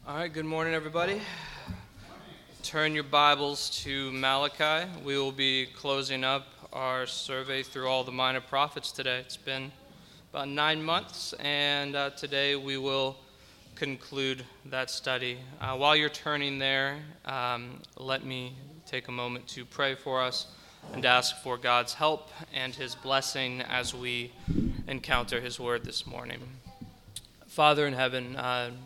All right, good morning, everybody. Turn your Bibles to Malachi. We will be closing up our survey through all the minor prophets today. It's been about 9 months, and today we will conclude that study. While you're turning there, let me take a moment to pray for us and ask for God's help and His blessing as we encounter His Word this morning. Father in heaven,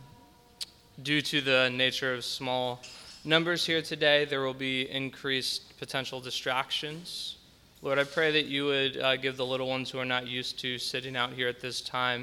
due to the nature of small numbers here today, there will be increased potential distractions. Lord, I pray that you would give the little ones who are not used to sitting out here at this time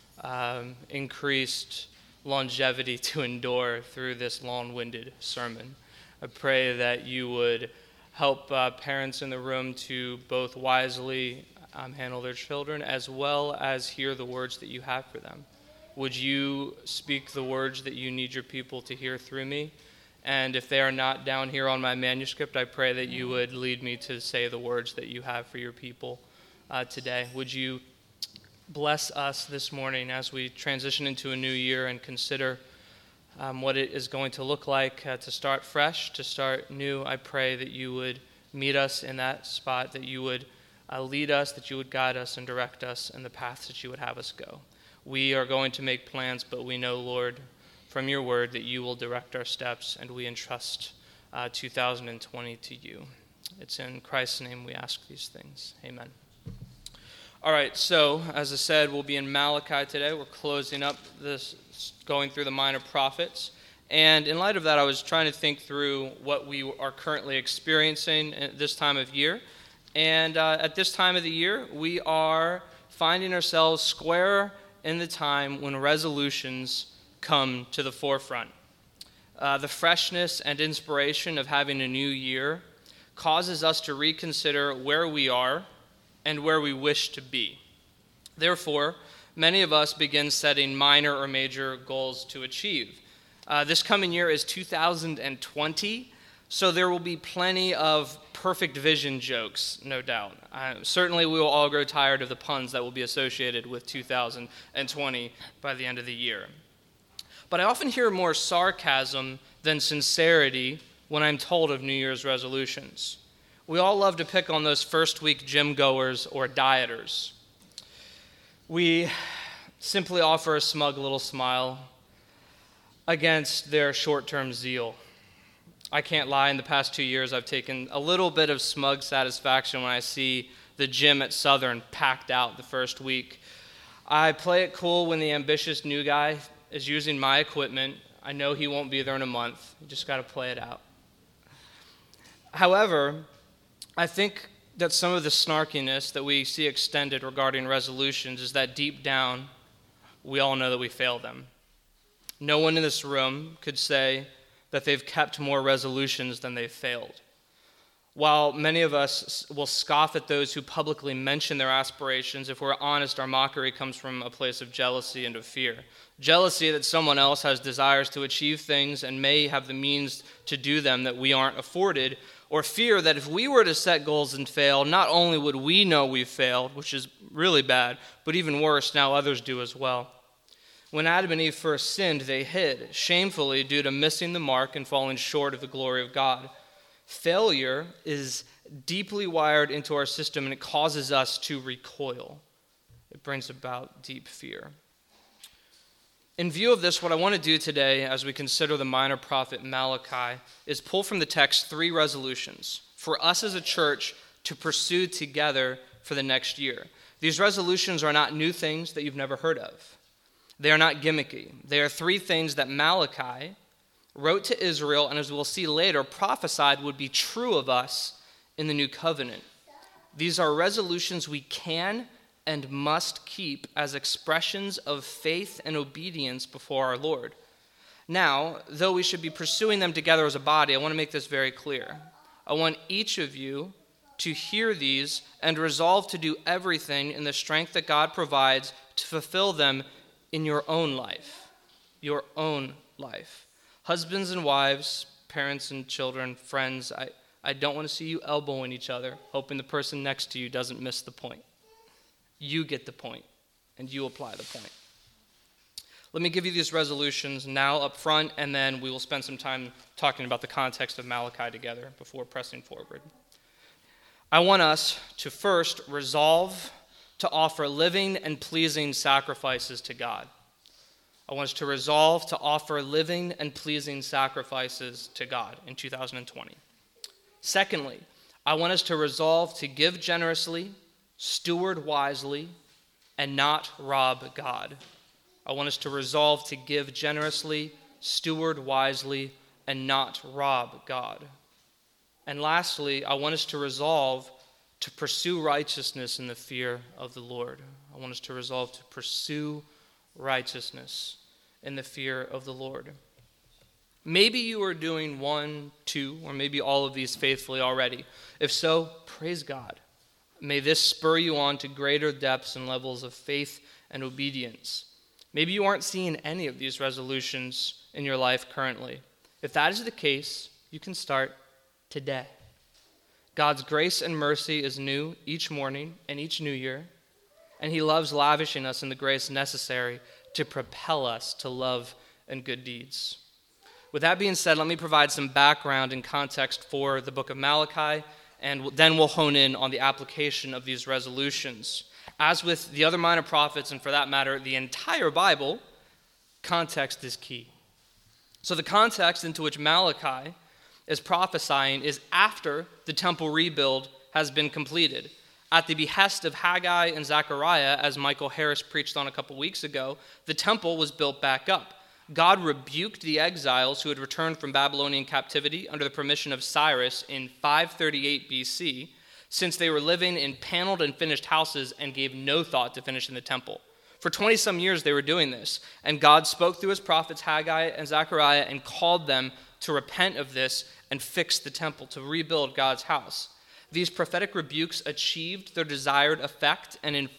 increased longevity to endure through this long-winded sermon. I pray that you would help parents in the room to both wisely handle their children as well as hear the words that you have for them. Would you speak the words that you need your people to hear through me? And if they are not down here on my manuscript, I pray that you would lead me to say the words that you have for your people today. Would you bless us this morning as we transition into a new year and consider what it is going to look like to start fresh, to start new? I pray that you would meet us in that spot, that you would lead us, that you would guide us and direct us in the paths that you would have us go. We are going to make plans, but we know, Lord, from your word that you will direct our steps, and we entrust 2020 to you. It's in Christ's name we ask these things. Amen. All right, so as I said, we'll be in Malachi today. We're closing up this, going through the minor prophets. And in light of that, I was trying to think through what we are currently experiencing at this time of year. And at this time of the year, we are finding ourselves square in the time when resolutions come to the forefront. The freshness and inspiration of having a new year causes us to reconsider where we are and where we wish to be. Therefore, many of us begin setting minor or major goals to achieve. This coming year is 2020, so there will be plenty of perfect vision jokes, no doubt. Certainly we will all grow tired of the puns that will be associated with 2020 by the end of the year. But I often hear more sarcasm than sincerity when I'm told of New Year's resolutions. We all love to pick on those first-week gym goers or dieters. We simply offer a smug little smile against their short-term zeal. I can't lie, in the past 2 years, I've taken a little bit of smug satisfaction when I see the gym at Southern packed out the first week. I play it cool when the ambitious new guy is using my equipment. I know he won't be there in a month. You just got to play it out. However, I think that some of the snarkiness that we see extended regarding resolutions is that deep down, we all know that we fail them. No one in this room could say that they've kept more resolutions than they've failed. While many of us will scoff at those who publicly mention their aspirations, if we're honest, our mockery comes from a place of jealousy and of fear. Jealousy that someone else has desires to achieve things and may have the means to do them that we aren't afforded, or fear that if we were to set goals and fail, not only would we know we've failed, which is really bad, but even worse, now others do as well. When Adam and Eve first sinned, they hid, shamefully due to missing the mark and falling short of the glory of God. Failure is deeply wired into our system, and it causes us to recoil. It brings about deep fear. In view of this, what I want to do today, as we consider the minor prophet Malachi, is pull from the text 3 resolutions for us as a church to pursue together for the next year. These resolutions are not new things that you've never heard of. They are not gimmicky. They are 3 things that Malachi wrote to Israel, and as we'll see later, prophesied would be true of us in the new covenant. These are resolutions we can and must keep as expressions of faith and obedience before our Lord. Now, though we should be pursuing them together as a body, I want to make this very clear. I want each of you to hear these and resolve to do everything in the strength that God provides to fulfill them in your own life. Your own life. Husbands and wives, parents and children, friends, I don't want to see you elbowing each other, hoping the person next to you doesn't miss the point. You get the point, and you apply the point. Let me give you these resolutions now up front, and then we will spend some time talking about the context of Malachi together before pressing forward. I want us to first resolve to offer living and pleasing sacrifices to God. I want us to resolve to offer living and pleasing sacrifices to God in 2020. Secondly, I want us to resolve to give generously, steward wisely, and not rob God. I want us to resolve to give generously, steward wisely, and not rob God. And lastly, I want us to resolve to pursue righteousness in the fear of the Lord. I want us to resolve to pursue righteousness in the fear of the Lord. Maybe you are doing 1, 2, or maybe all of these faithfully already. If so, praise God. May this spur you on to greater depths and levels of faith and obedience. Maybe you aren't seeing any of these resolutions in your life currently. If that is the case, you can start today. God's grace and mercy is new each morning and each new year, and he loves lavishing us in the grace necessary to propel us to love and good deeds. With that being said, let me provide some background and context for the book of Malachi, and then we'll hone in on the application of these resolutions. As with the other minor prophets, and for that matter, the entire Bible, context is key. So the context into which Malachi is prophesying is after the temple rebuild has been completed. At the behest of Haggai and Zechariah, as Michael Harris preached on a couple weeks ago, the temple was built back up. God rebuked the exiles who had returned from Babylonian captivity under the permission of Cyrus in 538 BC, since they were living in paneled and finished houses and gave no thought to finishing the temple. For 20-some years they were doing this, and God spoke through his prophets Haggai and Zechariah and called them to repent of this and fix the temple, to rebuild God's house. These prophetic rebukes achieved their desired effect, and in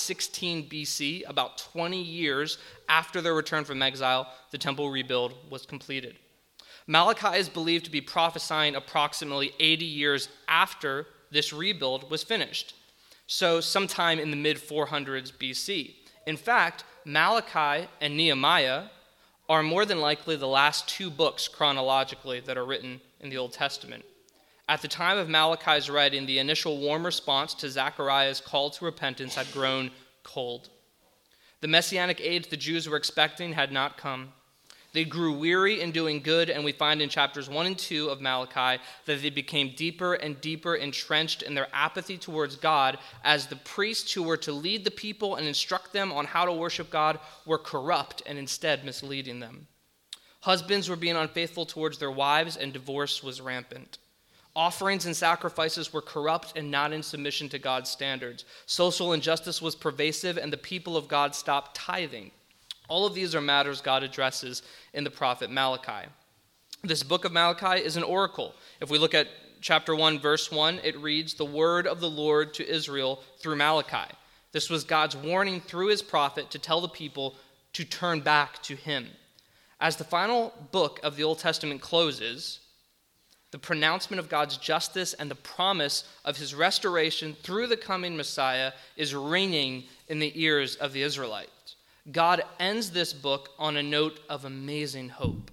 516 BC, about 20 years after their return from exile, the temple rebuild was completed. Malachi is believed to be prophesying approximately 80 years after this rebuild was finished, so sometime in the mid-400s BC. In fact, Malachi and Nehemiah are more than likely the last 2 books chronologically that are written in the Old Testament. At the time of Malachi's writing, the initial warm response to Zechariah's call to repentance had grown cold. The messianic age the Jews were expecting had not come. They grew weary in doing good, and we find in chapters 1 and 2 of Malachi that they became deeper and deeper entrenched in their apathy towards God as the priests who were to lead the people and instruct them on how to worship God were corrupt and instead misleading them. Husbands were being unfaithful towards their wives, and divorce was rampant. Offerings and sacrifices were corrupt and not in submission to God's standards. Social injustice was pervasive, and the people of God stopped tithing. All of these are matters God addresses in the prophet Malachi. This book of Malachi is an oracle. If we look at chapter 1, verse 1, it reads, "The word of the Lord to Israel through Malachi." This was God's warning through his prophet to tell the people to turn back to him. As the final book of the Old Testament closes, the pronouncement of God's justice and the promise of his restoration through the coming Messiah is ringing in the ears of the Israelites. God ends this book on a note of amazing hope.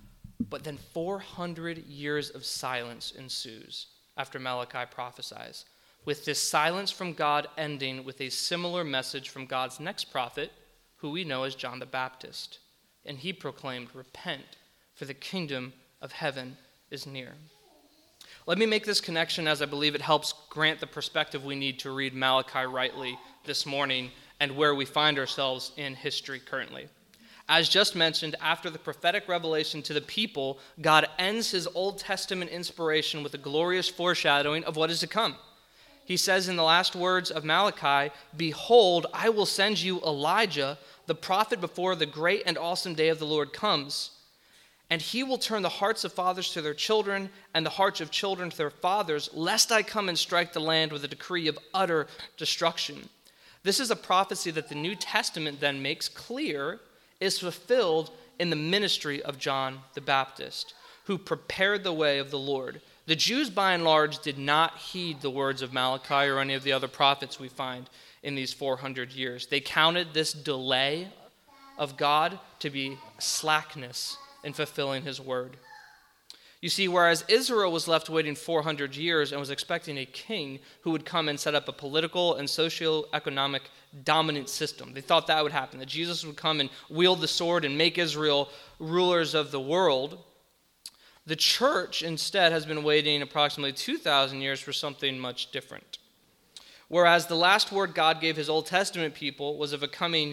But then 400 years of silence ensues after Malachi prophesies, with this silence from God ending with a similar message from God's next prophet, who we know as John the Baptist. And he proclaimed, "Repent, for the kingdom of heaven is near." Let me make this connection, as I believe it helps grant the perspective we need to read Malachi rightly this morning and where we find ourselves in history currently. As just mentioned, after the prophetic revelation to the people, God ends his Old Testament inspiration with a glorious foreshadowing of what is to come. He says in the last words of Malachi, "Behold, I will send you Elijah, the prophet, before the great and awesome day of the Lord comes. And he will turn the hearts of fathers to their children and the hearts of children to their fathers, lest I come and strike the land with a decree of utter destruction." This is a prophecy that the New Testament then makes clear is fulfilled in the ministry of John the Baptist, who prepared the way of the Lord. The Jews, by and large, did not heed the words of Malachi or any of the other prophets we find in these 400 years. They counted this delay of God to be slackness in fulfilling his word. You see, whereas Israel was left waiting 400 years and was expecting a king who would come and set up a political and socio-economic dominant system, they thought that would happen, that Jesus would come and wield the sword and make Israel rulers of the world. The church instead has been waiting approximately 2,000 years for something much different. Whereas the last word God gave his Old Testament people was of a coming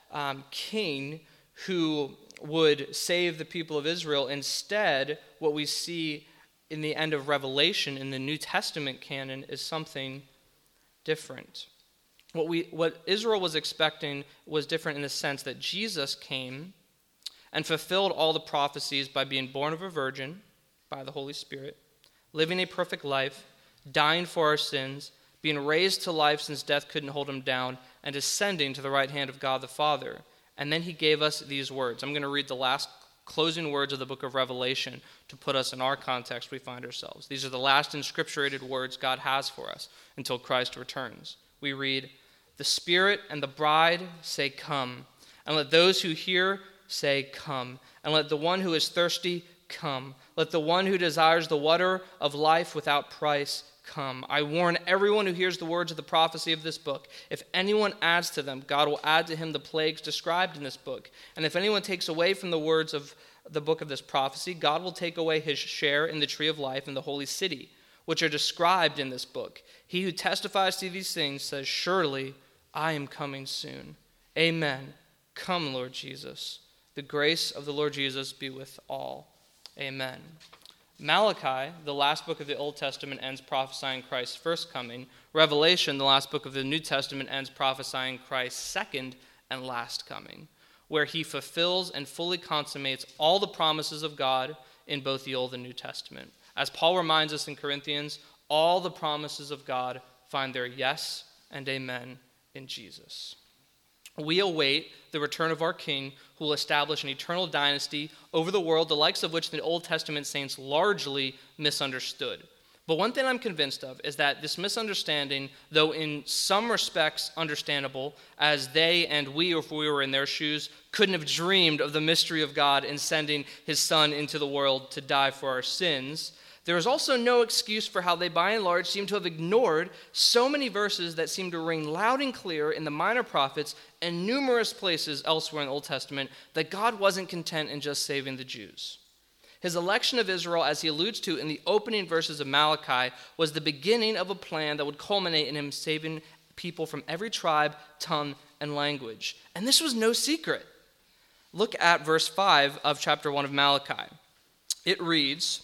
king who would save the people of Israel, instead, what we see in the end of Revelation in the New Testament canon is something different. What Israel was expecting was different in the sense that Jesus came and fulfilled all the prophecies by being born of a virgin, by the Holy Spirit, living a perfect life, dying for our sins, being raised to life since death couldn't hold him down, and ascending to the right hand of God the Father. And then he gave us these words. I'm going to read the last closing words of the book of Revelation to put us in our context we find ourselves. These are the last inscripturated words God has for us until Christ returns. We read, "The Spirit and the bride say, 'Come,' and let those who hear say, 'Come,' and let the one who is thirsty come. Let the one who desires the water of life without price come. I warn everyone who hears the words of the prophecy of this book. If anyone adds to them, God will add to him the plagues described in this book. And if anyone takes away from the words of the book of this prophecy, God will take away his share in the tree of life in the holy city, which are described in this book. He who testifies to these things says, 'Surely I am coming soon.' Amen. Come, Lord Jesus. The grace of the Lord Jesus be with all. Amen." Malachi, the last book of the Old Testament, ends prophesying Christ's first coming. Revelation, the last book of the New Testament, ends prophesying Christ's second and last coming, where he fulfills and fully consummates all the promises of God in both the Old and New Testament. As Paul reminds us in Corinthians, all the promises of God find their yes and amen in Jesus. We await the return of our King, who will establish an eternal dynasty over the world, the likes of which the Old Testament saints largely misunderstood. But one thing I'm convinced of is that this misunderstanding, though in some respects understandable, as they and we, if we were in their shoes, couldn't have dreamed of the mystery of God in sending his Son into the world to die for our sins, there is also no excuse for how they, by and large, seem to have ignored so many verses that seem to ring loud and clear in the minor prophets and numerous places elsewhere in the Old Testament that God wasn't content in just saving the Jews. His election of Israel, as he alludes to in the opening verses of Malachi, was the beginning of a plan that would culminate in him saving people from every tribe, tongue, and language. And this was no secret. Look at verse 5 of chapter 1 of Malachi. It reads,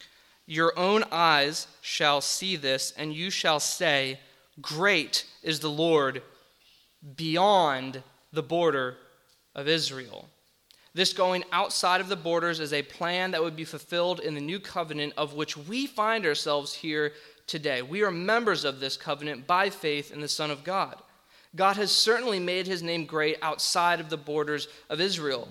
"Your own eyes shall see this, and you shall say, 'Great is the Lord beyond the border of Israel.'" This going outside of the borders is a plan that would be fulfilled in the new covenant of which we find ourselves here today. We are members of this covenant by faith in the Son of God. God has certainly made his name great outside of the borders of Israel.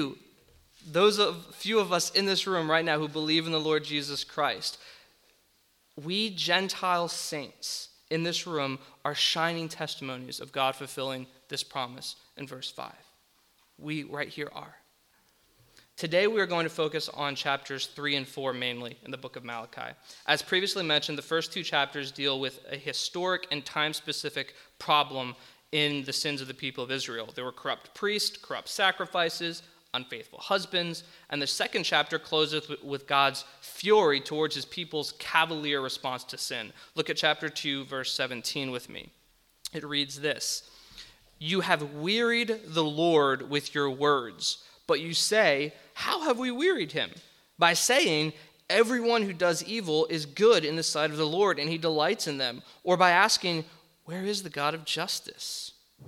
Few of us in this room right now who believe in the Lord Jesus Christ, we Gentile saints in this room are shining testimonies of God fulfilling this promise in verse 5. We right here are. Today we are going to focus on chapters 3 and 4 mainly in the book of Malachi. As previously mentioned, the first two chapters deal with a historic and time-specific problem in the sins of the people of Israel. There were corrupt priests, corrupt sacrifices, unfaithful husbands, and the second chapter closes with God's fury towards his people's cavalier response to sin. Look at chapter 2, verse 17 with me. It reads this: "You have wearied the Lord with your words, but you say, 'How have we wearied him?' By saying, 'Everyone who does evil is good in the sight of the Lord, and he delights in them,' or by asking, 'Where is the God of justice?'"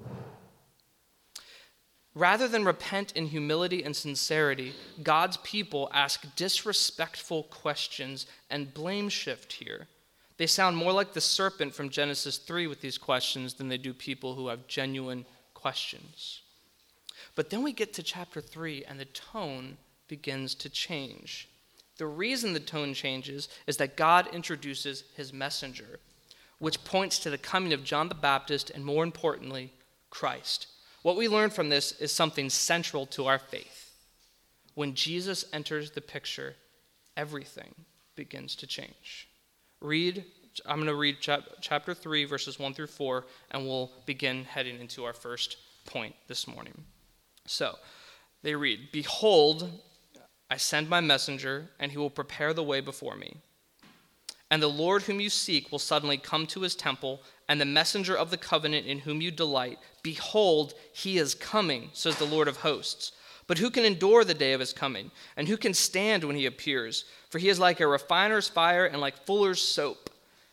Rather than repent in humility and sincerity, God's people ask disrespectful questions and blame shift here. They sound more like the serpent from Genesis 3 with these questions than they do people who have genuine questions. But then we get to chapter 3 and the tone begins to change. The reason the tone changes is that God introduces his messenger, which points to the coming of John the Baptist and, more importantly, Christ. what we learn from this is something central to our faith. When Jesus enters the picture, everything begins to change. I'm going to read chapter 3, verses 1 through 4, and we'll begin heading into our first point this morning. So, they read, "Behold, I send my messenger, and he will prepare the way before me. And the Lord whom you seek will suddenly come to his temple, and the messenger of the covenant in whom you delight, behold, he is coming, says the Lord of hosts. But who can endure the day of his coming? And who can stand when he appears? For he is like a refiner's fire and like fuller's soap.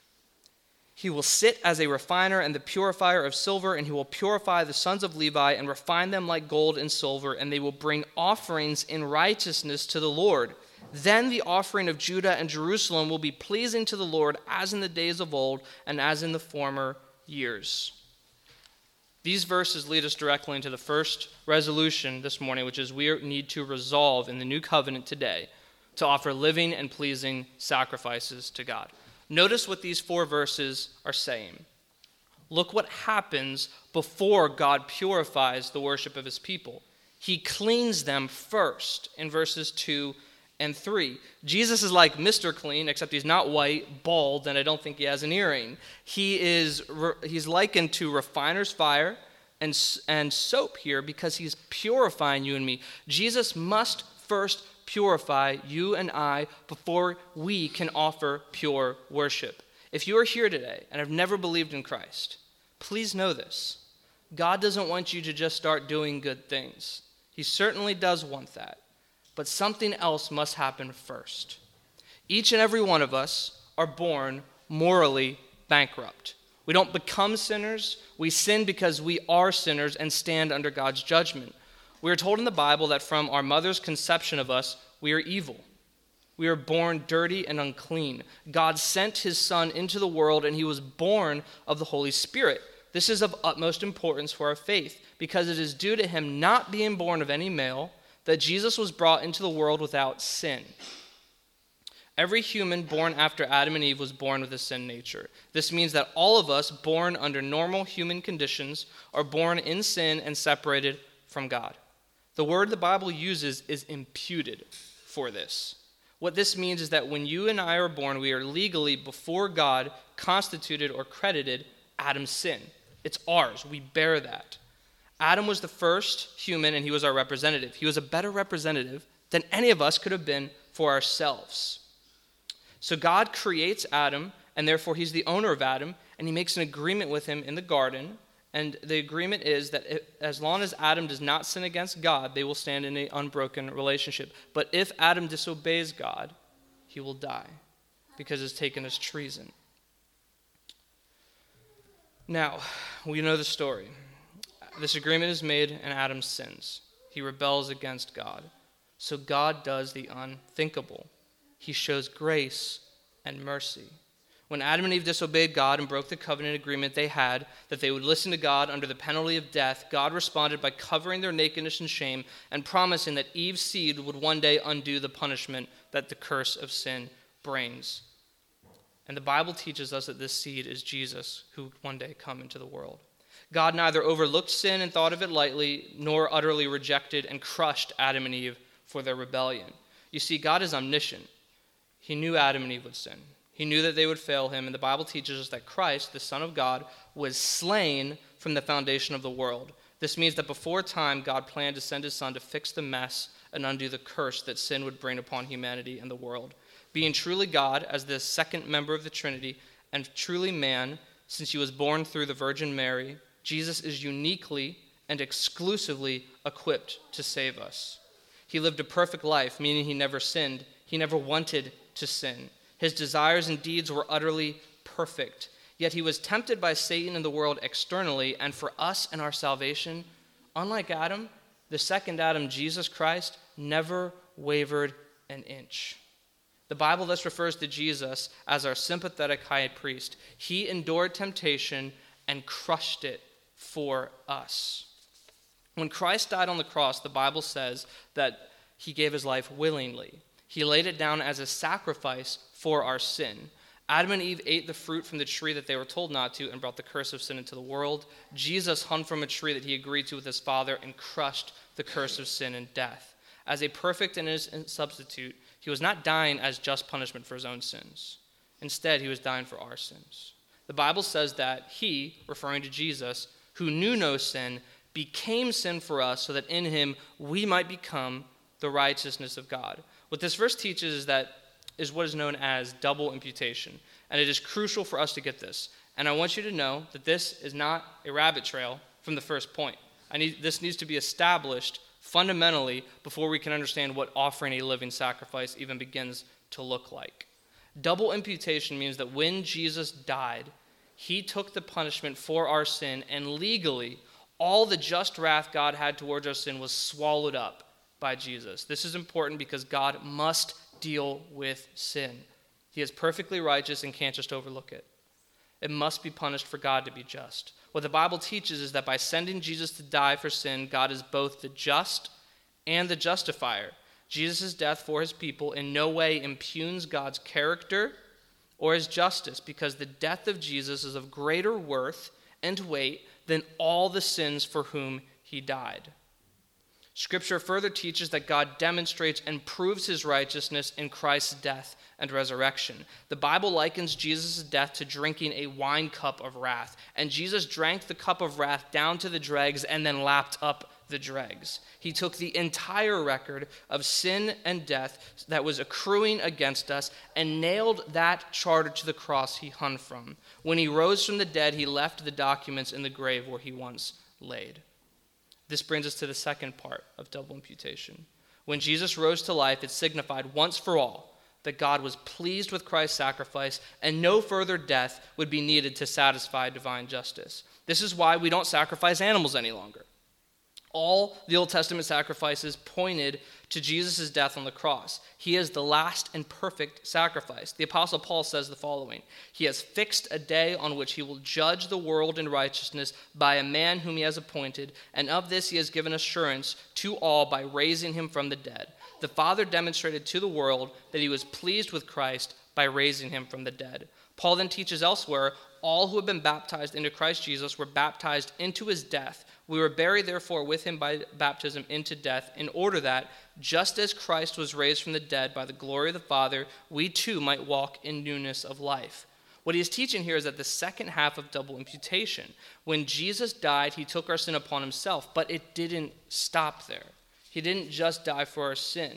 He will sit as a refiner and the purifier of silver, and he will purify the sons of Levi and refine them like gold and silver, and they will bring offerings in righteousness to the Lord. Then the offering of Judah and Jerusalem will be pleasing to the Lord, as in the days of old and as in the former years." These verses lead us directly into the first resolution this morning, which is we need to resolve in the new covenant today to offer living and pleasing sacrifices to God. Notice what these 4 verses are saying. Look what happens before God purifies the worship of his people. He cleans them first in verses 2 and 3. Jesus is like Mr. Clean, except he's not white, bald, and I don't think he has an earring. He's likened to refiner's fire and soap here because he's purifying you and me. Jesus must first purify you and I before we can offer pure worship. If you are here today and have never believed in Christ, please know this. God doesn't want you to just start doing good things. He certainly does want that. But something else must happen first. Each and every one of us are born morally bankrupt. We don't become sinners. We sin because we are sinners and stand under God's judgment. We are told in the Bible that from our mother's conception of us, we are evil. We are born dirty and unclean. God sent his Son into the world, and he was born of the Holy Spirit. This is of utmost importance for our faith, because it is due to him not being born of any male that Jesus was brought into the world without sin. Every human born after Adam and Eve was born with a sin nature. This means that all of us born under normal human conditions are born in sin and separated from God. The word the Bible uses is imputed for this. What this means is that when you and I are born, we are legally before God constituted or credited Adam's sin. It's ours. We bear that. Adam was the first human, and he was our representative. He was a better representative than any of us could have been for ourselves. So God creates Adam, and therefore he's the owner of Adam, and he makes an agreement with him in the garden. And the agreement is that as long as Adam does not sin against God, they will stand in an unbroken relationship. But if Adam disobeys God, he will die because it's taken as treason. Now, we know the story. This agreement is made, and Adam sins. He rebels against God. So God does the unthinkable. He shows grace and mercy. When Adam and Eve disobeyed God and broke the covenant agreement they had, that they would listen to God under the penalty of death, God responded by covering their nakedness and shame and promising that Eve's seed would one day undo the punishment that the curse of sin brings. And the Bible teaches us that this seed is Jesus, who would one day come into the world. God neither overlooked sin and thought of it lightly, nor utterly rejected and crushed Adam and Eve for their rebellion. You see, God is omniscient. He knew Adam and Eve would sin. He knew that they would fail him, and the Bible teaches us that Christ, the Son of God, was slain from the foundation of the world. This means that before time, God planned to send his Son to fix the mess and undo the curse that sin would bring upon humanity and the world. Being truly God, as the second member of the Trinity, and truly man, since he was born through the Virgin Mary, Jesus is uniquely and exclusively equipped to save us. He lived a perfect life, meaning he never sinned. He never wanted to sin. His desires and deeds were utterly perfect. Yet he was tempted by Satan and the world externally, and for us and our salvation, unlike Adam, the second Adam, Jesus Christ, never wavered an inch. The Bible thus refers to Jesus as our sympathetic high priest. He endured temptation and crushed it for us. When Christ died on the cross, the Bible says that he gave his life willingly. He laid it down as a sacrifice for our sin. Adam and Eve ate the fruit from the tree that they were told not to and brought the curse of sin into the world. Jesus hung from a tree that he agreed to with his Father and crushed the curse of sin and death. As a perfect and innocent substitute, he was not dying as just punishment for his own sins. Instead, he was dying for our sins. The Bible says that he, referring to Jesus, who knew no sin, became sin for us so that in him we might become the righteousness of God. What this verse teaches is what is known as double imputation. And it is crucial for us to get this. And I want you to know that this is not a rabbit trail from the first point. This needs to be established fundamentally before we can understand what offering a living sacrifice even begins to look like. Double imputation means that when Jesus died, he took the punishment for our sin, and legally, all the just wrath God had towards our sin was swallowed up by Jesus. This is important because God must deal with sin. He is perfectly righteous and can't just overlook it. It must be punished for God to be just. What the Bible teaches is that by sending Jesus to die for sin, God is both the just and the justifier. Jesus' death for his people in no way impugns God's character or his justice, because the death of Jesus is of greater worth and weight than all the sins for whom he died. Scripture further teaches that God demonstrates and proves his righteousness in Christ's death and resurrection. The Bible likens Jesus' death to drinking a wine cup of wrath, and Jesus drank the cup of wrath down to the dregs and then lapped up the dregs. He took the entire record of sin and death that was accruing against us and nailed that charter to the cross he hung from. When he rose from the dead, he left the documents in the grave where he once laid. This brings us to the second part of double imputation. When Jesus rose to life, it signified once for all that God was pleased with Christ's sacrifice and no further death would be needed to satisfy divine justice. This is why we don't sacrifice animals any longer. All the Old Testament sacrifices pointed to Jesus' death on the cross. He is the last and perfect sacrifice. The Apostle Paul says the following: he has fixed a day on which he will judge the world in righteousness by a man whom he has appointed, and of this he has given assurance to all by raising him from the dead. The Father demonstrated to the world that he was pleased with Christ by raising him from the dead. Paul then teaches elsewhere, all who have been baptized into Christ Jesus were baptized into his death. We were buried, therefore, with him by baptism into death, in order that, just as Christ was raised from the dead by the glory of the Father, we too might walk in newness of life. What he is teaching here is that the second half of double imputation. When Jesus died, he took our sin upon himself, but it didn't stop there. He didn't just die for our sin.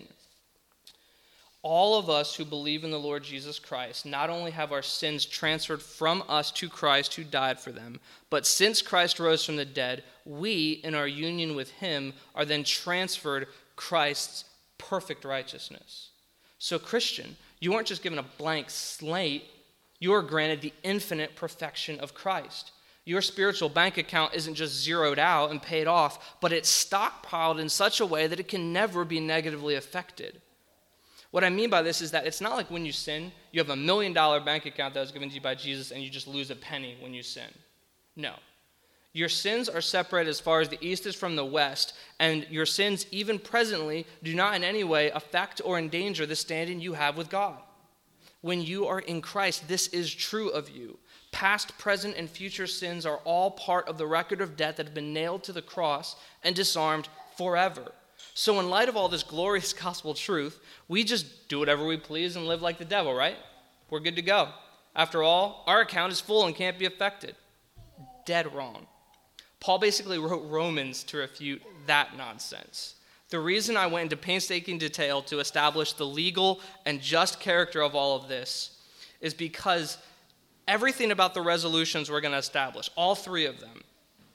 All of us who believe in the Lord Jesus Christ not only have our sins transferred from us to Christ who died for them, but since Christ rose from the dead, we, in our union with him, are then transferred Christ's perfect righteousness. So, Christian, you aren't just given a blank slate, you are granted the infinite perfection of Christ. Your spiritual bank account isn't just zeroed out and paid off, but it's stockpiled in such a way that it can never be negatively affected. What I mean by this is that it's not like when you sin, you have $1 million bank account that was given to you by Jesus and you just lose a penny when you sin. No. Your sins are separated as far as the east is from the west, and your sins, even presently, do not in any way affect or endanger the standing you have with God. When you are in Christ, this is true of you. Past, present, and future sins are all part of the record of debt that have been nailed to the cross and disarmed forever. So in light of all this glorious gospel truth, we just do whatever we please and live like the devil, right? We're good to go. After all, our account is full and can't be affected. Dead wrong. Paul basically wrote Romans to refute that nonsense. The reason I went into painstaking detail to establish the legal and just character of all of this is because everything about the resolutions we're going to establish, all three of them,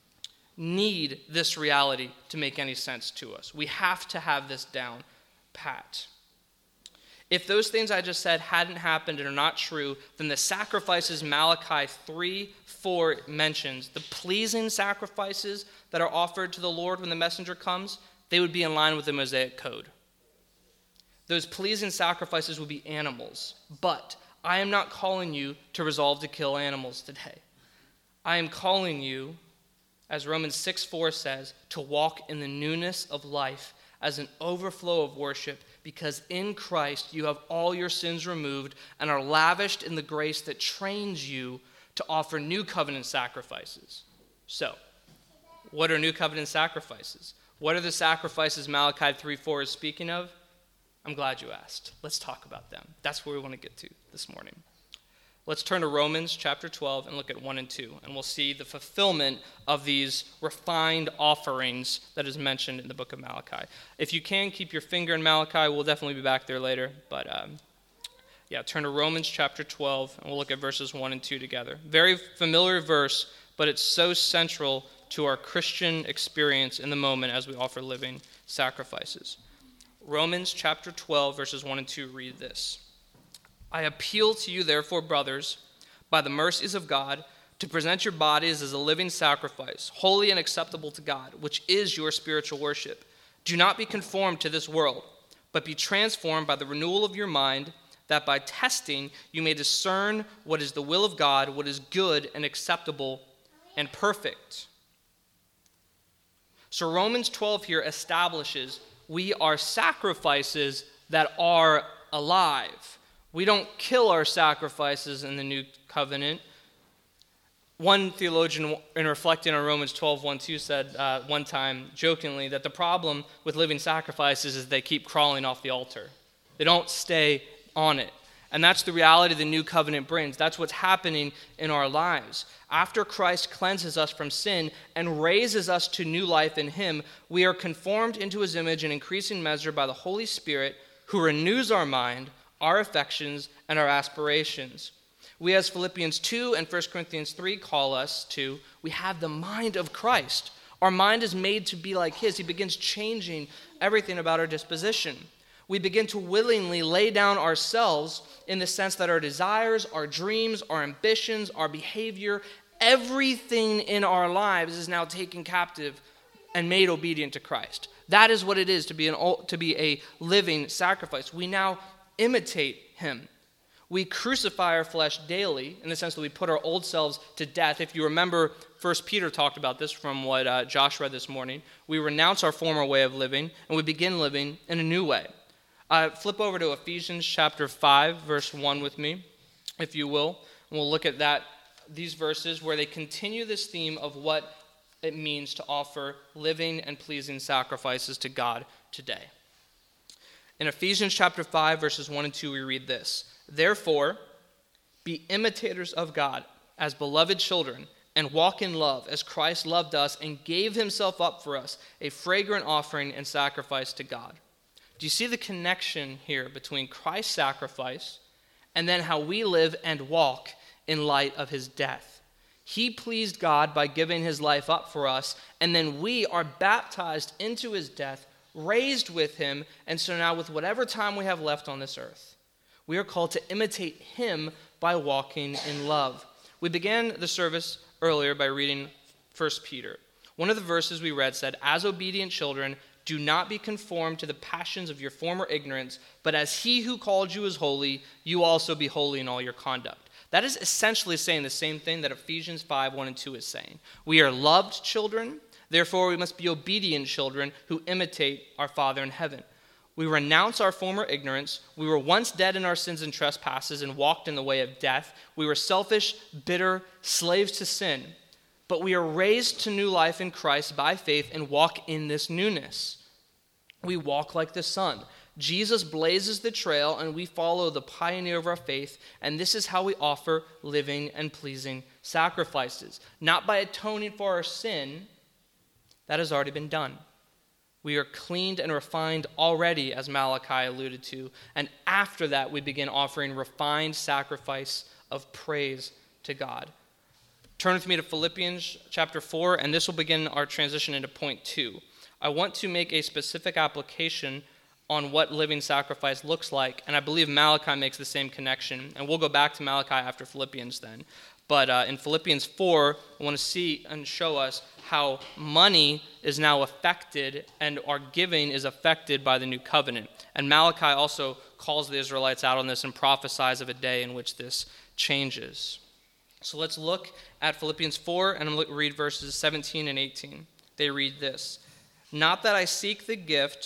need this reality to make any sense to us. We have to have this down pat. If those things I just said hadn't happened and are not true, then the sacrifices Malachi 3:4 mentions, the pleasing sacrifices that are offered to the Lord when the messenger comes, they would be in line with the Mosaic code. Those pleasing sacrifices would be animals. But I am not calling you to resolve to kill animals today. I am calling you, as Romans 6:4 says, to walk in the newness of life as an overflow of worship, because in Christ you have all your sins removed and are lavished in the grace that trains you to offer new covenant sacrifices. So, what are new covenant sacrifices? What are the sacrifices Malachi 3:4 is speaking of? I'm glad you asked. Let's talk about them. That's where we want to get to this morning. Let's turn to Romans chapter 12 and look at 1 and 2, and we'll see the fulfillment of these refined offerings that is mentioned in the book of Malachi. If you can, keep your finger in Malachi. We'll definitely be back there later. But turn to Romans chapter 12, and we'll look at verses 1 and 2 together. Very familiar verse, but it's so central to our Christian experience in the moment as we offer living sacrifices. Romans chapter 12, verses 1 and 2 read this. I appeal to you, therefore, brothers, by the mercies of God, to present your bodies as a living sacrifice, holy and acceptable to God, which is your spiritual worship. Do not be conformed to this world, but be transformed by the renewal of your mind, that by testing you may discern what is the will of God, what is good and acceptable and perfect. So Romans 12 here establishes we are sacrifices that are alive. We don't kill our sacrifices in the new covenant. One theologian, in reflecting on Romans 12:1-2, said one time, jokingly, that the problem with living sacrifices is they keep crawling off the altar. They don't stay on it. And that's the reality the new covenant brings. That's what's happening in our lives. After Christ cleanses us from sin and raises us to new life in him, we are conformed into his image in increasing measure by the Holy Spirit, who renews our mind, our affections, and our aspirations. We, as Philippians 2 and 1 Corinthians 3 call us to, we have the mind of Christ. Our mind is made to be like his. He begins changing everything about our disposition. We begin to willingly lay down ourselves in the sense that our desires, our dreams, our ambitions, our behavior, everything in our lives is now taken captive and made obedient to Christ. That is what it is to be a living sacrifice. We now imitate him. We crucify our flesh daily in the sense that we put our old selves to death. If you remember, 1 Peter talked about this from what Josh read this morning. We renounce our former way of living and we begin living in a new way. Flip over to Ephesians chapter 5, verse 1 with me, if you will. And we'll look at these verses where they continue this theme of what it means to offer living and pleasing sacrifices to God today. In Ephesians chapter 5, verses 1 and 2, we read this. Therefore, be imitators of God as beloved children, and walk in love as Christ loved us and gave himself up for us, a fragrant offering and sacrifice to God. Do you see the connection here between Christ's sacrifice and then how we live and walk in light of his death? He pleased God by giving his life up for us, and then we are baptized into his death, raised with him, and so now with whatever time we have left on this earth, we are called to imitate him by walking in love. We began the service earlier by reading 1 Peter. One of the verses we read said, as obedient children, do not be conformed to the passions of your former ignorance, but as he who called you is holy, you also be holy in all your conduct. That is essentially saying the same thing that Ephesians 5, 1 and 2 is saying. We are loved children, therefore we must be obedient children who imitate our Father in heaven. We renounce our former ignorance. We were once dead in our sins and trespasses and walked in the way of death. We were selfish, bitter, slaves to sin. But we are raised to new life in Christ by faith and walk in this newness. We walk like the Son. Jesus blazes the trail and we follow the pioneer of our faith, and this is how we offer living and pleasing sacrifices. Not by atoning for our sin, that has already been done. We are cleaned and refined already, as Malachi alluded to, and after that we begin offering refined sacrifice of praise to God. Turn with me to Philippians chapter 4, and this will begin our transition into point 2. I want to make a specific application on what living sacrifice looks like, and I believe Malachi makes the same connection, and we'll go back to Malachi after Philippians then. But in Philippians 4, I want to see and show us how money is now affected and our giving is affected by the new covenant. And Malachi also calls the Israelites out on this and prophesies of a day in which this changes. So let's look at Philippians 4, and I'm going to read verses 17 and 18. They read this. Not that I seek the gift,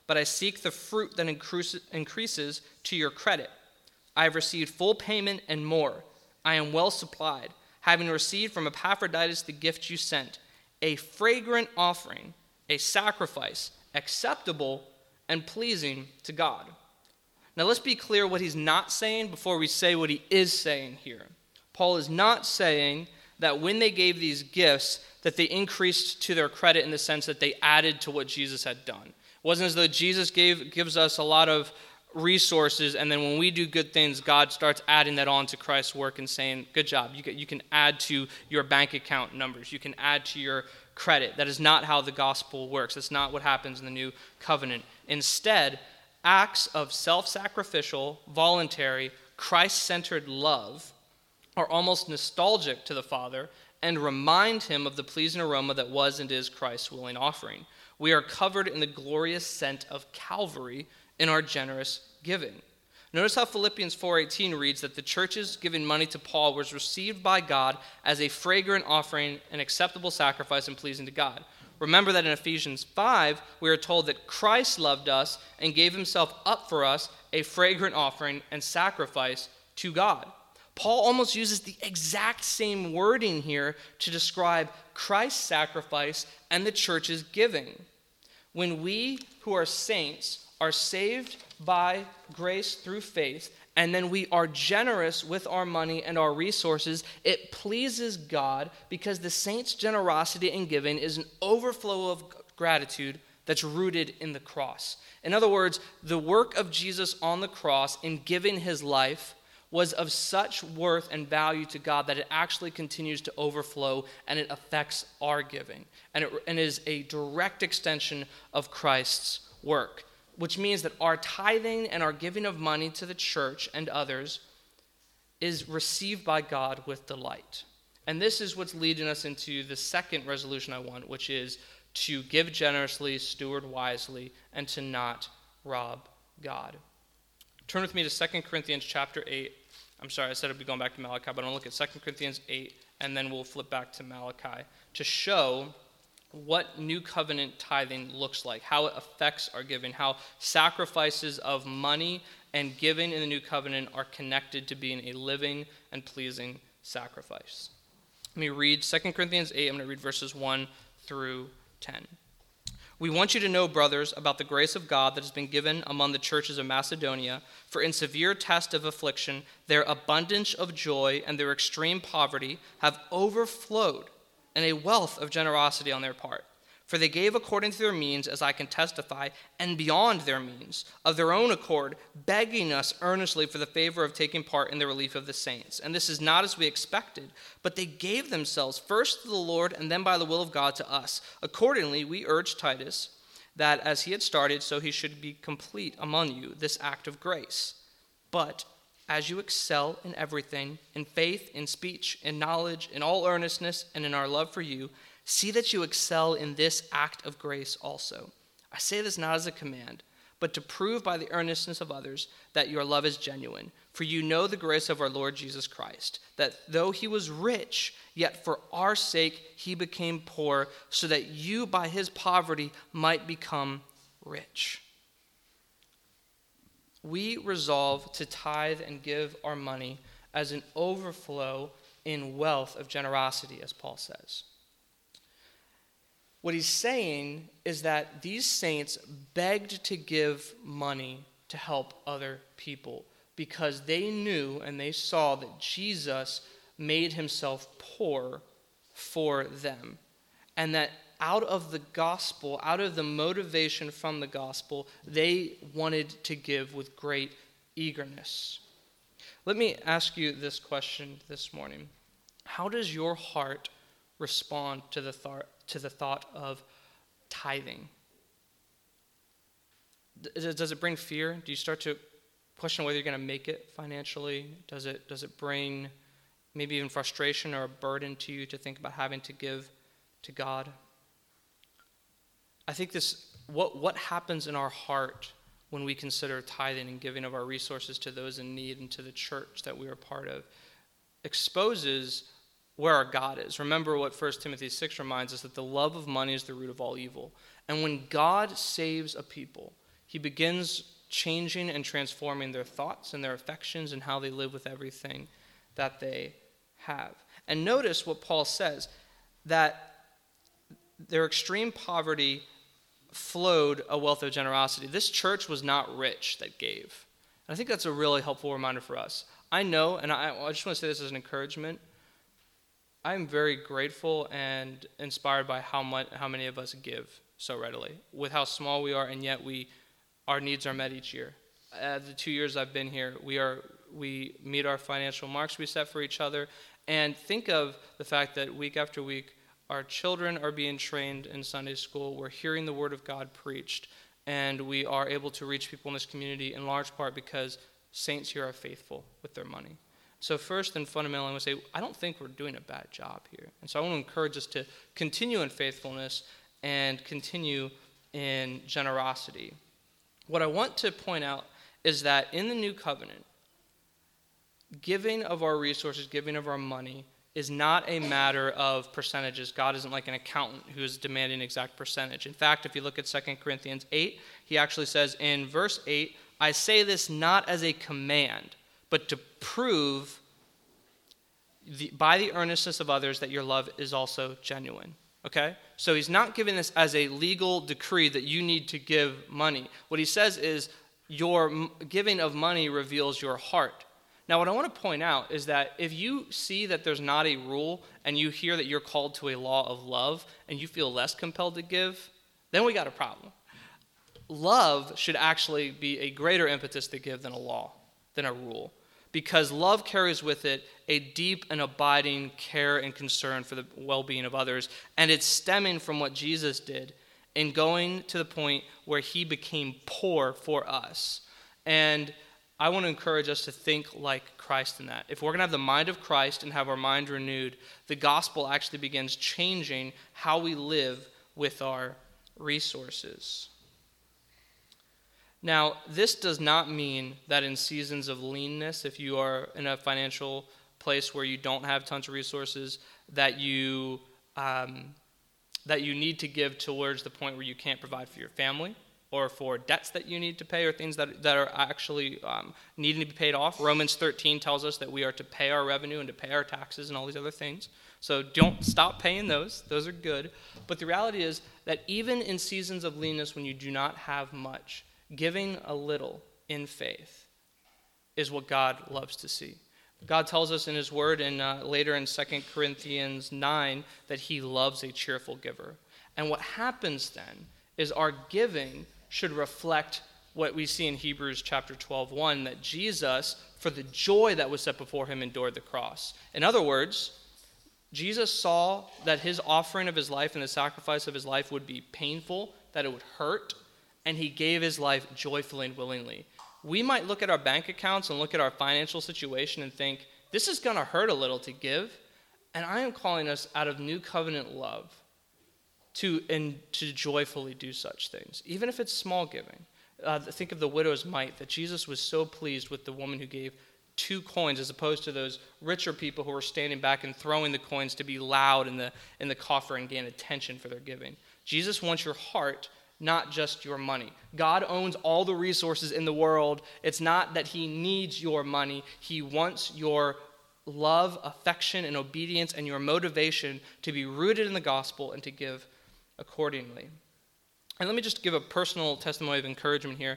but I seek the fruit that increases to your credit. I have received full payment and more. I am well supplied, having received from Epaphroditus the gift you sent, a fragrant offering, a sacrifice, acceptable and pleasing to God. Now let's be clear what he's not saying before we say what he is saying here. Paul is not saying that when they gave these gifts, that they increased to their credit in the sense that they added to what Jesus had done. It wasn't as though Jesus gives us a lot of resources, and then when we do good things, God starts adding that on to Christ's work and saying, good job, you can add to your bank account numbers, you can add to your credit. That is not how the gospel works. That's not what happens in the new covenant. Instead, acts of self-sacrificial, voluntary, Christ-centered love are almost nostalgic to the Father and remind him of the pleasing aroma that was and is Christ's willing offering. We are covered in the glorious scent of Calvary in our generous giving. Notice how Philippians 4:18 reads that the church's giving money to Paul was received by God as a fragrant offering, an acceptable sacrifice, and pleasing to God. Remember that in Ephesians 5, we are told that Christ loved us and gave himself up for us, a fragrant offering and sacrifice to God. Paul almost uses the exact same wording here to describe Christ's sacrifice and the church's giving. When we who are saints are saved by grace through faith, and then we are generous with our money and our resources, it pleases God because the saint's generosity and giving is an overflow of gratitude that's rooted in the cross. In other words, the work of Jesus on the cross in giving his life was of such worth and value to God that it actually continues to overflow and it affects our giving. And it is a direct extension of Christ's work, which means that our tithing and our giving of money to the church and others is received by God with delight. And this is what's leading us into the second resolution I want, which is to give generously, steward wisely, and to not rob God. Turn with me to 2 Corinthians chapter 8. I'm sorry, I said I'd be going back to Malachi, but I'm going to look at 2 Corinthians 8, and then we'll flip back to Malachi to show what new covenant tithing looks like, how it affects our giving, how sacrifices of money and giving in the new covenant are connected to being a living and pleasing sacrifice. Let me read 2 Corinthians 8. I'm going to read verses 1 through 10. We want you to know, brothers, about the grace of God that has been given among the churches of Macedonia, for in severe test of affliction, their abundance of joy and their extreme poverty have overflowed in a wealth of generosity on their part. For they gave according to their means, as I can testify, and beyond their means, of their own accord, begging us earnestly for the favor of taking part in the relief of the saints. And this is not as we expected, but they gave themselves first to the Lord and then by the will of God to us. Accordingly, we urge Titus that as he had started, so he should be complete among you, this act of grace. But as you excel in everything, in faith, in speech, in knowledge, in all earnestness, and in our love for you, see that you excel in this act of grace also. I say this not as a command, but to prove by the earnestness of others that your love is genuine. For you know the grace of our Lord Jesus Christ, that though he was rich, yet for our sake he became poor, so that you by his poverty might become rich. We resolve to tithe and give our money as an overflow in wealth of generosity, as Paul says. What he's saying is that these saints begged to give money to help other people because they knew and they saw that Jesus made himself poor for them. And that out of the gospel, out of the motivation from the gospel, they wanted to give with great eagerness. Let me ask you this question this morning. How does your heart respond to the thought of tithing? Does it bring fear? Do you start to question whether you're going to make it financially? Does it bring maybe even frustration or a burden to you to think about having to give to God? I think what happens in our heart when we consider tithing and giving of our resources to those in need and to the church that we are part of exposes where our God is. Remember what 1 Timothy 6 reminds us, that the love of money is the root of all evil. And when God saves a people, he begins changing and transforming their thoughts and their affections and how they live with everything that they have. And notice what Paul says, that their extreme poverty flowed a wealth of generosity. This church was not rich that gave. And I think that's a really helpful reminder for us. I know, and I just want to say this as an encouragement, I am very grateful and inspired by how many of us give so readily, with how small we are, and yet our needs are met each year. The 2 years I've been here, we meet our financial marks we set for each other, and think of the fact that week after week, our children are being trained in Sunday school, we're hearing the Word of God preached, and we are able to reach people in this community in large part because saints here are faithful with their money. So first and fundamentally, I want to say, I don't think we're doing a bad job here. And so I want to encourage us to continue in faithfulness and continue in generosity. What I want to point out is that in the new covenant, giving of our resources, giving of our money, is not a matter of percentages. God isn't like an accountant who is demanding an exact percentage. In fact, if you look at 2 Corinthians 8, he actually says in verse 8, I say this not as a command, but to prove by the earnestness of others that your love is also genuine. Okay? So he's not giving this as a legal decree that you need to give money. What he says is your giving of money reveals your heart. Now, what I want to point out is that if you see that there's not a rule and you hear that you're called to a law of love and you feel less compelled to give, then we got a problem. Love should actually be a greater impetus to give than a law, than a rule. Because love carries with it a deep and abiding care and concern for the well-being of others. And it's stemming from what Jesus did in going to the point where he became poor for us. And I want to encourage us to think like Christ in that. If we're going to have the mind of Christ and have our mind renewed, the gospel actually begins changing how we live with our resources. Now, this does not mean that in seasons of leanness, if you are in a financial place where you don't have tons of resources, that you need to give towards the point where you can't provide for your family or for debts that you need to pay or things that are actually needing to be paid off. Romans 13 tells us that we are to pay our revenue and to pay our taxes and all these other things. So don't stop paying those. Those are good. But the reality is that even in seasons of leanness when you do not have much, giving a little in faith is what God loves to see. God tells us in his word later in 2 Corinthians 9 that he loves a cheerful giver. And what happens then is our giving should reflect what we see in Hebrews chapter 12:1, that Jesus, for the joy that was set before him, endured the cross. In other words, Jesus saw that his offering of his life and the sacrifice of his life would be painful, that it would hurt, and he gave his life joyfully and willingly. We might look at our bank accounts and look at our financial situation and think, this is going to hurt a little to give. And I am calling us out of new covenant love to joyfully do such things, even if it's small giving. Think of the widow's mite, that Jesus was so pleased with the woman who gave 2 coins as opposed to those richer people who were standing back and throwing the coins to be loud in the coffer and gain attention for their giving. Jesus wants your heart, not just your money. God owns all the resources in the world. It's not that he needs your money. He wants your love, affection, and obedience and your motivation to be rooted in the gospel and to give accordingly. And let me just give a personal testimony of encouragement here.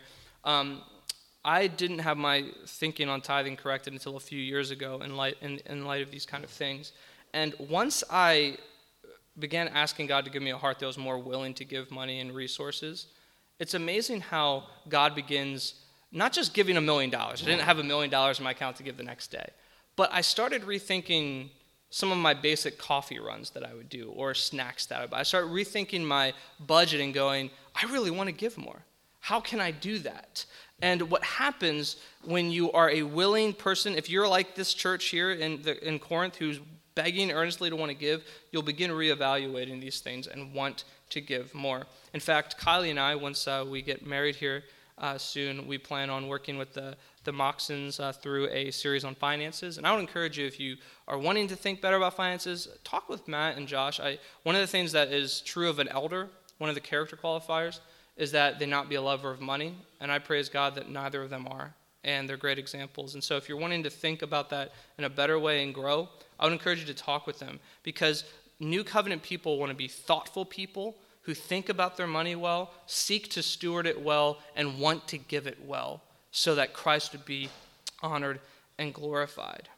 I didn't have my thinking on tithing corrected until a few years ago in light of these kind of things. And once I began asking God to give me a heart that was more willing to give money and resources, it's amazing how God begins not just giving $1 million. I didn't have $1 million in my account to give the next day. But I started rethinking some of my basic coffee runs that I would do or snacks that I would buy. I started rethinking my budget and going, I really want to give more. How can I do that? And what happens when you are a willing person, if you're like this church here in Corinth who's begging earnestly to want to give, you'll begin reevaluating these things and want to give more. In fact, Kylie and I, once we get married here soon, we plan on working with the Moxons through a series on finances. And I would encourage you, if you are wanting to think better about finances, talk with Matt and Josh. One of the things that is true of an elder, one of the character qualifiers, is that they not be a lover of money, and I praise God that neither of them are, and they're great examples. And so if you're wanting to think about that in a better way and grow, I would encourage you to talk with them, because New Covenant people want to be thoughtful people who think about their money well, seek to steward it well, and want to give it well, so that Christ would be honored and glorified.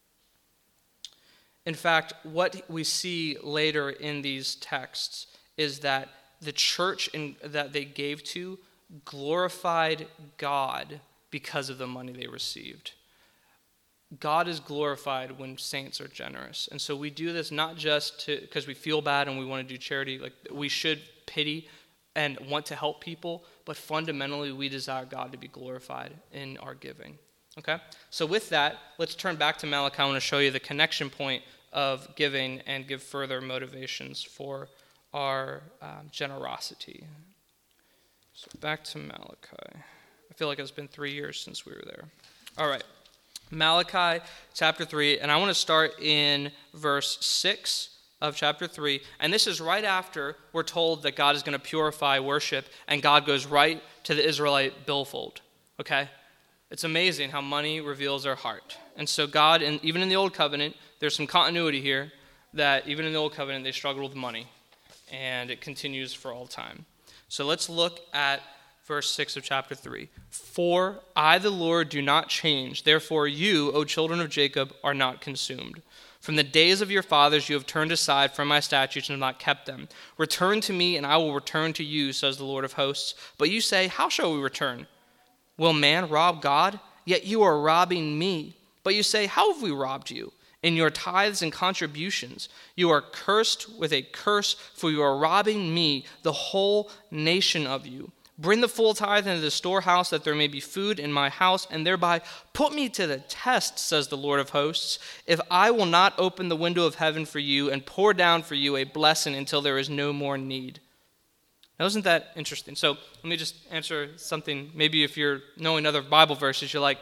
In fact, what we see later in these texts is that the church that they gave to glorified God because of the money they received. God is glorified when saints are generous. And so we do this not just because we feel bad and we want to do charity. Like, we should pity and want to help people, but fundamentally we desire God to be glorified in our giving. Okay? So with that, let's turn back to Malachi. I want to show you the connection point of giving and give further motivations for our generosity. So back to Malachi. I feel like it's been 3 years since we were there. All right. Malachi chapter 3, and I want to start in verse 6 of chapter 3. And this is right after we're told that God is going to purify worship, and God goes right to the Israelite billfold. Okay? It's amazing how money reveals our heart. And so God, even in the Old Covenant, there's some continuity here that even in the Old Covenant, they struggled with money. And it continues for all time. So let's look at verse 6 of chapter 3. For I, the Lord, do not change. Therefore you, O children of Jacob, are not consumed. From the days of your fathers you have turned aside from my statutes and have not kept them. Return to me, and I will return to you, says the Lord of hosts. But you say, how shall we return? Will man rob God? Yet you are robbing me. But you say, how have we robbed you? In your tithes and contributions. You are cursed with a curse, for you are robbing me, the whole nation of you. Bring the full tithe into the storehouse, that there may be food in my house, and thereby put me to the test, says the Lord of hosts, if I will not open the window of heaven for you and pour down for you a blessing until there is no more need. Now, isn't that interesting? So let me just answer something. Maybe if you're knowing other Bible verses, you're like,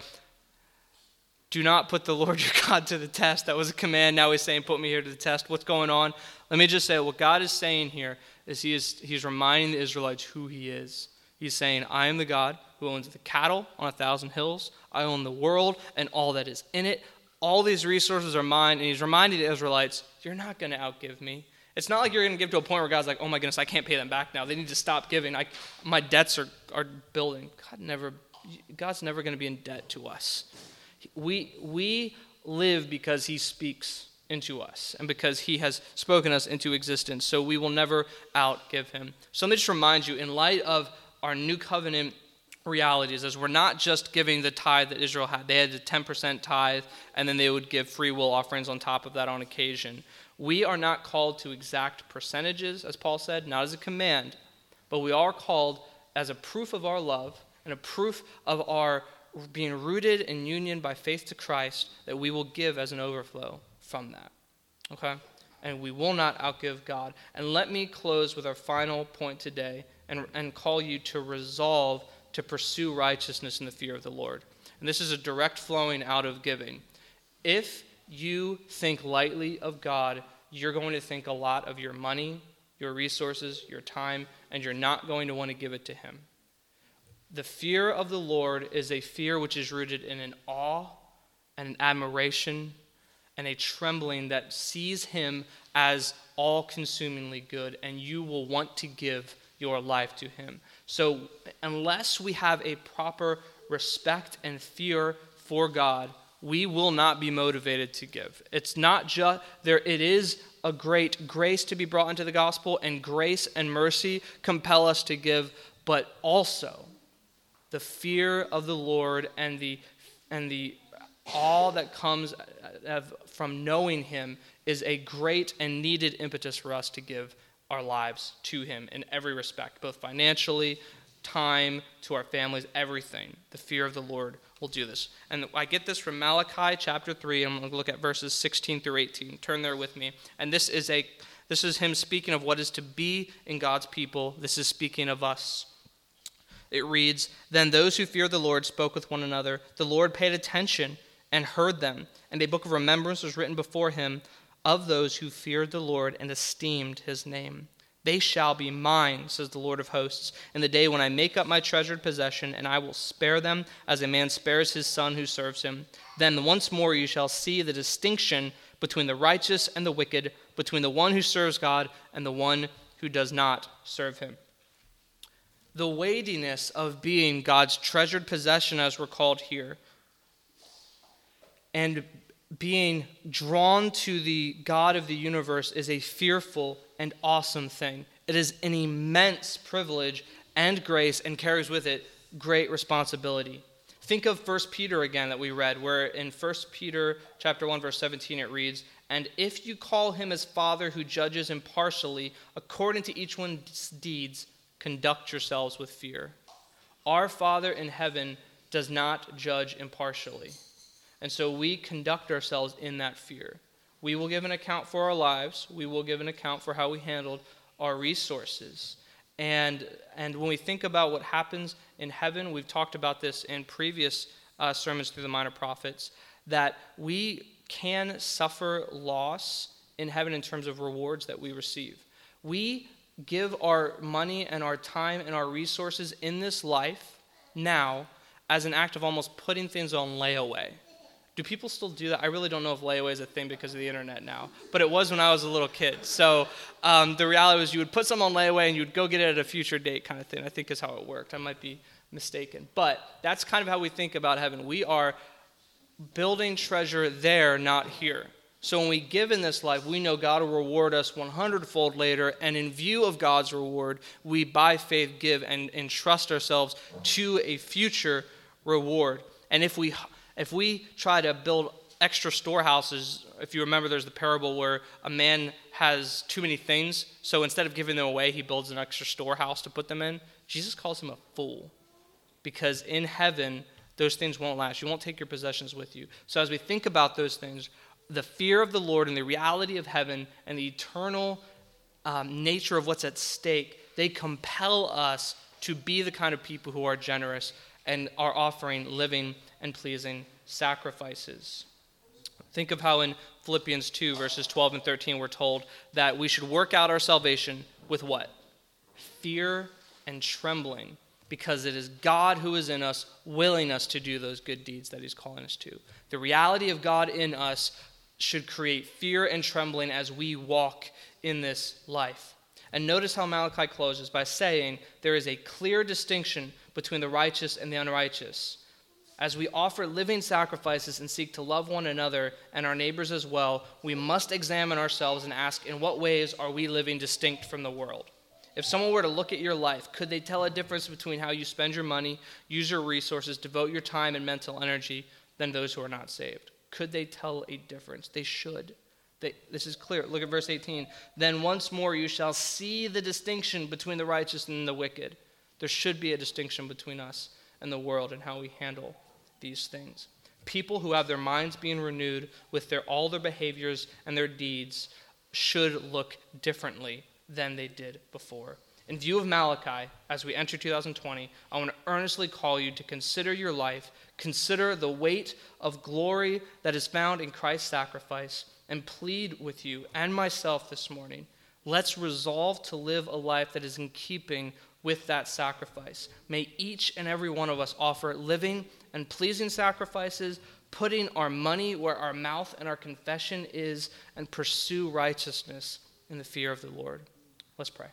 do not put the Lord your God to the test. That was a command. Now he's saying, put me here to the test. What's going on? Let me just say, what God is saying here is he's reminding the Israelites who he is. He's saying, I am the God who owns the cattle on 1,000 hills. I own the world and all that is in it. All these resources are mine. And he's reminding the Israelites, you're not going to outgive me. It's not like you're going to give to a point where God's like, oh my goodness, I can't pay them back now. They need to stop giving. My debts are building. God's never going to be in debt to us. We live because he speaks into us and because he has spoken us into existence. So we will never outgive him. So let me just remind you, in light of our new covenant realities, as we're not just giving the tithe that Israel had. They had the 10% tithe, and then they would give free will offerings on top of that on occasion. We are not called to exact percentages, as Paul said, not as a command, but we are called as a proof of our love and a proof of our being rooted in union by faith to Christ, that we will give as an overflow from that. Okay? And we will not outgive God. And let me close with our final point today and call you to resolve to pursue righteousness in the fear of the Lord. And this is a direct flowing out of giving. If you think lightly of God, you're going to think a lot of your money, your resources, your time, and you're not going to want to give it to him. The fear of the Lord is a fear which is rooted in an awe and an admiration and a trembling that sees him as all-consumingly good, and you will want to give your life to him. So unless we have a proper respect and fear for God, we will not be motivated to give. It's not just there. It is a great grace to be brought into the gospel, and grace and mercy compel us to give, but also the fear of the Lord and the awe that comes from knowing him is a great and needed impetus for us to give our lives to him in every respect, both financially, time, to our families, everything. The fear of the Lord will do this. And I get this from Malachi chapter 3. I'm going to look at verses 16 through 18. Turn there with me. And this is him speaking of what is to be in God's people. This is speaking of us. It reads, Then those who feared the Lord spoke with one another. The Lord paid attention and heard them. And a book of remembrance was written before him of those who feared the Lord and esteemed his name. They shall be mine, says the Lord of hosts, in the day when I make up my treasured possession, and I will spare them as a man spares his son who serves him. Then once more you shall see the distinction between the righteous and the wicked, between the one who serves God and the one who does not serve him. The weightiness of being God's treasured possession, as we're called here, and being drawn to the God of the universe is a fearful and awesome thing. It is an immense privilege and grace, and carries with it great responsibility. Think of 1 Peter again that we read, where in 1 Peter chapter 1, verse 17 it reads, "And if you call him as Father who judges impartially, according to each one's deeds, conduct yourselves with fear." Our Father in heaven does not judge impartially. And so we conduct ourselves in that fear. We will give an account for our lives. We will give an account for how we handled our resources. And when we think about what happens in heaven, we've talked about this in previous sermons through the Minor Prophets, that we can suffer loss in heaven in terms of rewards that we receive. We give our money and our time and our resources in this life now as an act of almost putting things on layaway. Do people still do that? I really don't know if layaway is a thing because of the internet now, but it was when I was a little kid. So the reality was you would put something on layaway and you'd go get it at a future date kind of thing, I think is how it worked. I might be mistaken. But that's kind of how we think about heaven. We are building treasure there, not here. So when we give in this life, we know God will reward us 100-fold later, and in view of God's reward, we by faith give and entrust ourselves to a future reward. And if we try to build extra storehouses, if you remember, there's the parable where a man has too many things, so instead of giving them away, he builds an extra storehouse to put them in. Jesus calls him a fool, because in heaven, those things won't last. You won't take your possessions with you. So as we think about those things, the fear of the Lord and the reality of heaven and the eternal nature of what's at stake, they compel us to be the kind of people who are generous and are offering living and pleasing sacrifices. Think of how in Philippians 2, verses 12 and 13, we're told that we should work out our salvation with what? Fear and trembling, because it is God who is in us, willing us to do those good deeds that he's calling us to. The reality of God in us should create fear and trembling as we walk in this life. And notice how Malachi closes by saying there is a clear distinction between the righteous and the unrighteous. As we offer living sacrifices and seek to love one another and our neighbors as well, we must examine ourselves and ask, in what ways are we living distinct from the world? If someone were to look at your life, could they tell a difference between how you spend your money, use your resources, devote your time and mental energy than those who are not saved? Could they tell a difference? They should. This is clear. Look at verse 18. Then once more you shall see the distinction between the righteous and the wicked. There should be a distinction between us and the world and how we handle these things. People who have their minds being renewed with all their behaviors and their deeds should look differently than they did before. In view of Malachi, as we enter 2020, I want to earnestly call you to consider your life, consider the weight of glory that is found in Christ's sacrifice, and plead with you and myself this morning. Let's resolve to live a life that is in keeping with that sacrifice. May each and every one of us offer living and pleasing sacrifices, putting our money where our mouth and our confession is, and pursue righteousness in the fear of the Lord. Let's pray.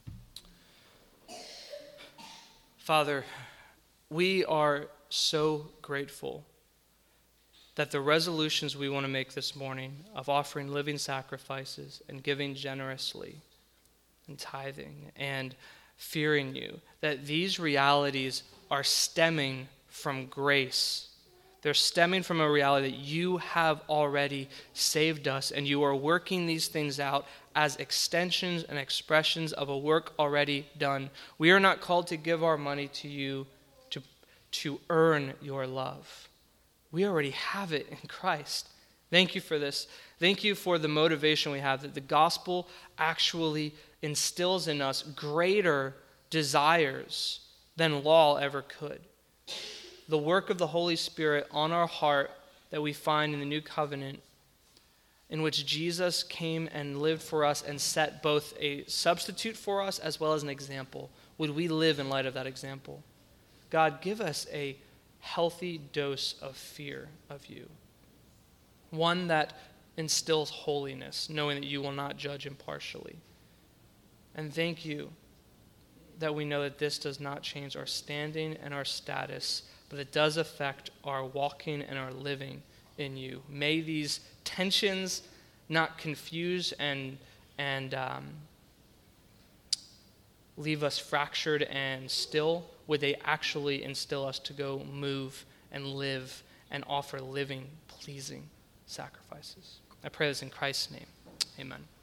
Father, we are so grateful that the resolutions we want to make this morning of offering living sacrifices and giving generously and tithing and fearing you, that these realities are stemming from grace. They're stemming from a reality that you have already saved us, and you are working these things out as extensions and expressions of a work already done. We are not called to give our money to you to earn your love. We already have it in Christ. Thank you for this. Thank you for the motivation we have, that the gospel actually instills in us greater desires than law ever could. The work of the Holy Spirit on our heart that we find in the new covenant in which Jesus came and lived for us and set both a substitute for us as well as an example. Would we live in light of that example? God, give us a healthy dose of fear of you, one that instills holiness, knowing that you will not judge impartially. And thank you that we know that this does not change our standing and our status, but it does affect our walking and our living in you. May these tensions not confuse and leave us fractured and still. Would they actually instill us to go move and live and offer living, pleasing sacrifices? I pray this in Christ's name. Amen.